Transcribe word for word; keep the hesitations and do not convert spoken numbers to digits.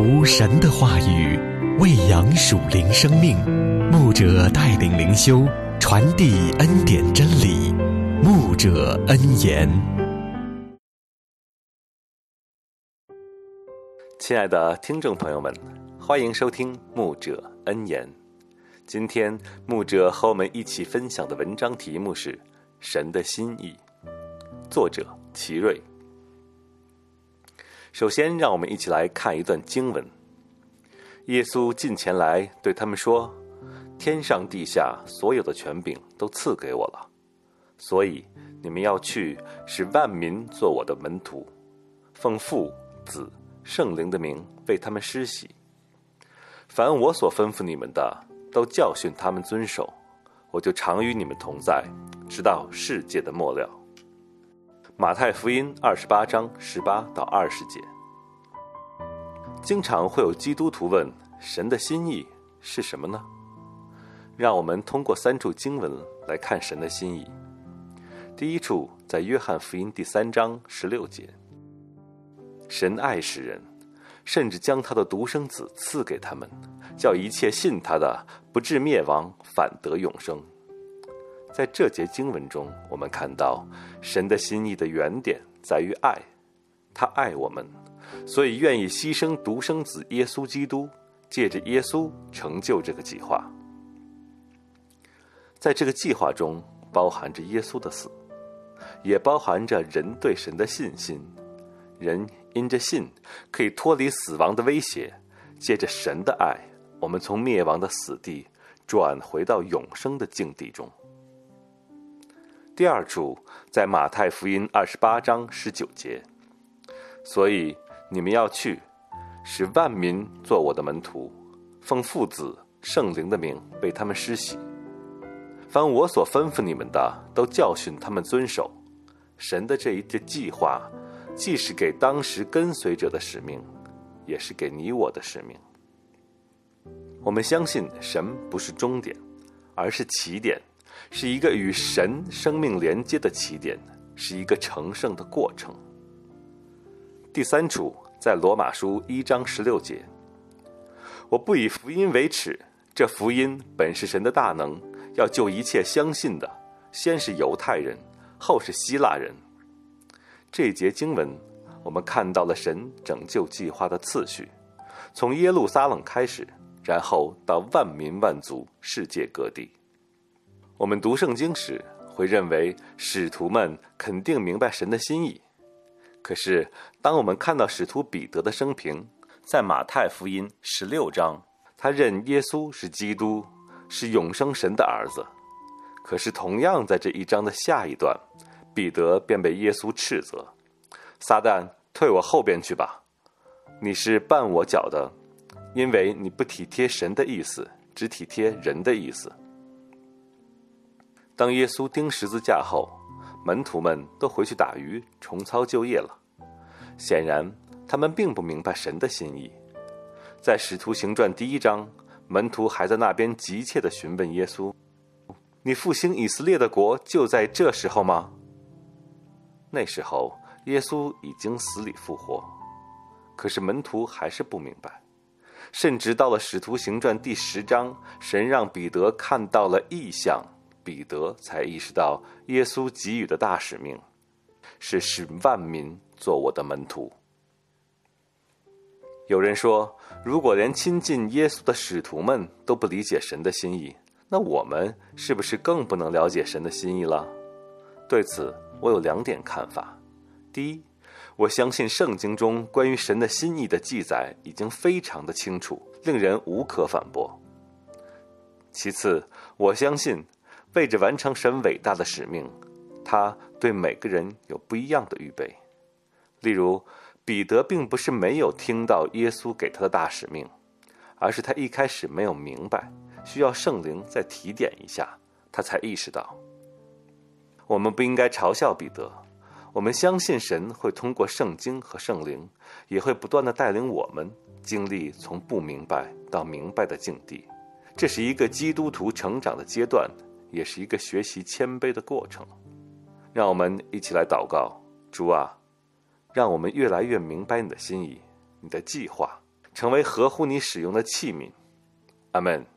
读神的话语，喂养属灵生命。牧者带领灵修，传递恩典真理。牧者恩言。 亲爱的听众朋友们，欢迎收听牧者恩言。今天牧者和我们一起分享的文章题目是神的心意，作者齐瑞。首先让我们一起来看一段经文。耶稣近前来对他们说，天上地下所有的权柄都赐给我了，所以你们要去，使万民做我的门徒，奉父子圣灵的名为他们施洗。凡我所吩咐你们的，都教训他们遵守，我就常与你们同在，直到世界的末了。马太福音二十八章十八到二十节。经常会有基督徒问，神的心意是什么呢？让我们通过三处经文来看神的心意。第一处在约翰福音第三章十六节，神爱世人，甚至将他的独生子赐给他们，叫一切信他的不至灭亡，反得永生。在这节经文中，我们看到神的心意的原点在于爱，他爱我们，所以愿意牺牲独生子耶稣基督，借着耶稣成就这个计划。在这个计划中，包含着耶稣的死，也包含着人对神的信心。人因着信可以脱离死亡的威胁，借着神的爱，我们从灭亡的死地转回到永生的境地中。第二处在马太福音二十八章十九节，所以你们要去，使万民做我的门徒，奉父子圣灵的名为他们施洗。凡我所吩咐你们的，都教训他们遵守。神的这一个计划，既是给当时跟随者的使命，也是给你我的使命。我们相信神不是终点，而是起点，是一个与神生命连接的起点，是一个成圣的过程。第三处在罗马书一章十六节，我不以福音为耻，这福音本是神的大能，要救一切相信的，先是犹太人，后是希腊人。这一节经文，我们看到了神拯救计划的次序，从耶路撒冷开始，然后到万民万族，世界各地。我们读圣经时会认为使徒们肯定明白神的心意，可是当我们看到使徒彼得的生平，在马太福音十六章，他认耶稣是基督，是永生神的儿子。可是同样在这一章的下一段，彼得便被耶稣斥责，撒旦，退我后边去吧，你是绊我脚的，因为你不体贴神的意思，只体贴人的意思。当耶稣钉十字架后，门徒们都回去打鱼，重操旧业了。显然他们并不明白神的心意。在使徒行传第一章，门徒还在那边急切地询问耶稣，你复兴以色列的国就在这时候吗？那时候耶稣已经死里复活，可是门徒还是不明白。甚至到了使徒行传第十章，神让彼得看到了异象，彼得才意识到耶稣给予的大使命是使万民做我的门徒。有人说，如果连亲近耶稣的使徒们都不理解神的心意，那我们是不是更不能了解神的心意了？对此我有两点看法。第一，我相信圣经中关于神的心意的记载已经非常的清楚，令人无可反驳。其次，我相信为着完成神伟大的使命，他对每个人有不一样的预备。例如，彼得并不是没有听到耶稣给他的大使命，而是他一开始没有明白，需要圣灵再提点一下，他才意识到。我们不应该嘲笑彼得，我们相信神会通过圣经和圣灵，也会不断地带领我们经历从不明白到明白的境地。这是一个基督徒成长的阶段，也是一个学习谦卑的过程。让我们一起来祷告，主啊，让我们越来越明白你的心意，你的计划， 成为合乎你使用的器皿。阿们。